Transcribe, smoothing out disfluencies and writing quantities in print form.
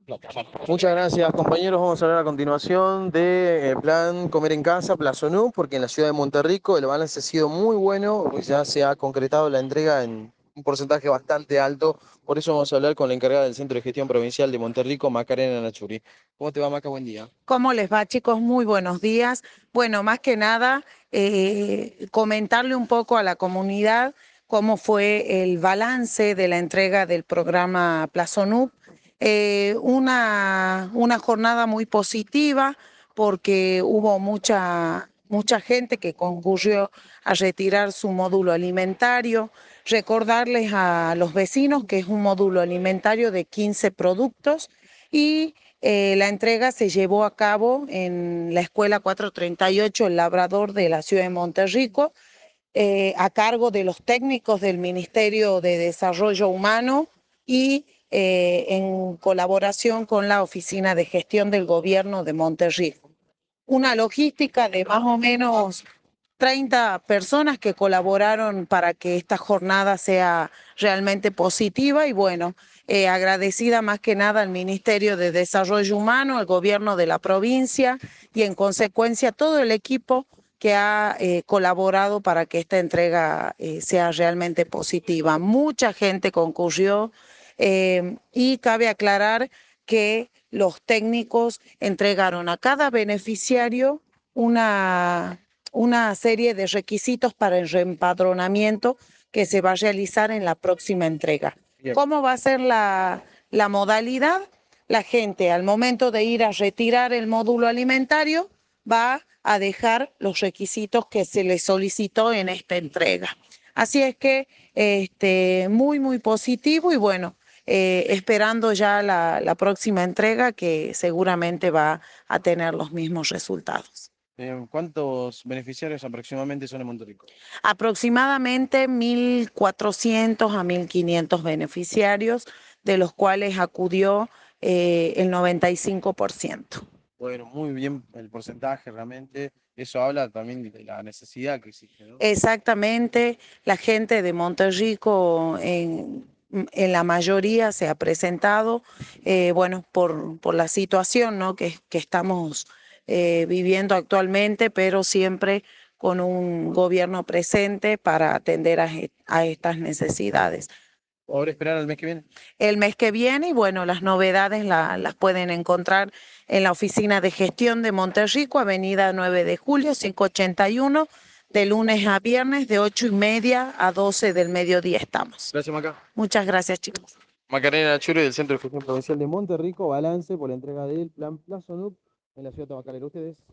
Muchas gracias, compañeros. Vamos a hablar a continuación de plan Comer en Casa, Plazo Nu, porque en la ciudad de Monterrico el balance ha sido muy bueno, pues ya se ha concretado la entrega en un porcentaje bastante alto. Por eso vamos a hablar con la encargada del Centro de Gestión Provincial de Monterrico, Macarena Nachuri. ¿Cómo te va, Maca? Buen día. ¿Cómo les va, chicos? Muy buenos días. Bueno, más que nada, comentarle un poco a la comunidad cómo fue el balance de la entrega del programa Plazo NUP. Una jornada muy positiva porque hubo mucha gente que concurrió a retirar su módulo alimentario. Recordarles a los vecinos que es un módulo alimentario de 15 productos y la entrega se llevó a cabo en la Escuela 438 El Labrador de la ciudad de Monterrico, a cargo de los técnicos del Ministerio de Desarrollo Humano y en colaboración con la Oficina de Gestión del Gobierno de Monterrico. Una logística de más o menos 30 personas que colaboraron para que esta jornada sea realmente positiva y bueno, agradecida más que nada al Ministerio de Desarrollo Humano, al gobierno de la provincia y en consecuencia todo el equipo que ha colaborado para que esta entrega sea realmente positiva. Mucha gente concurrió y cabe aclarar que los técnicos entregaron a cada beneficiario una serie de requisitos para el reempadronamiento que se va a realizar en la próxima entrega. Bien. ¿Cómo va a ser la modalidad? La gente al momento de ir a retirar el módulo alimentario va a dejar los requisitos que se le solicitó en esta entrega. Así es que muy positivo y bueno, esperando ya la próxima entrega que seguramente va a tener los mismos resultados. ¿Cuántos beneficiarios aproximadamente son en Monterrico? Aproximadamente 1.400 a 1.500 beneficiarios, de los cuales acudió el 95%. Bueno, muy bien el porcentaje realmente. Eso habla también de la necesidad que existe, ¿no? Exactamente, la gente de Monterrico en la mayoría se ha presentado, bueno, por la situación, ¿no? que estamos viviendo actualmente, pero siempre con un gobierno presente para atender a estas necesidades. ¿Ahora esperar al mes que viene? El mes que viene y bueno, las novedades las pueden encontrar en la oficina de gestión de Monterrico, Avenida 9 de Julio, 581, de lunes a viernes, de 8:30 a 12 del mediodía estamos. Gracias, Maca. Muchas gracias, chicos. Macarena Nachuri del Centro de Gestión Provincial de Monterrico, balance por la entrega del plan Plazo NUC en la ciudad tabacalera. Ustedes.